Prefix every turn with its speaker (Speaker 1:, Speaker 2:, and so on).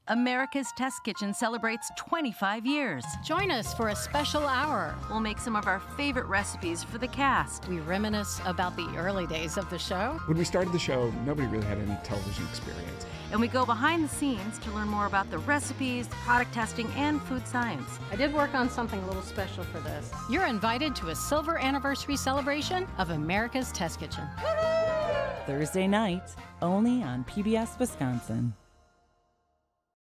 Speaker 1: America's Test Kitchen celebrates 25 years.
Speaker 2: Join us for a special hour.
Speaker 1: We'll make some of our favorite recipes for the cast.
Speaker 2: We reminisce about the early days of the show.
Speaker 3: When we started the show, nobody really had any television experience.
Speaker 1: And we go behind the scenes to learn more about the recipes, product testing, and food science.
Speaker 2: I did work on something a little special for this. You're invited to a silver anniversary celebration of America's Test Kitchen.
Speaker 4: Thursday night, only on PBS Wisconsin.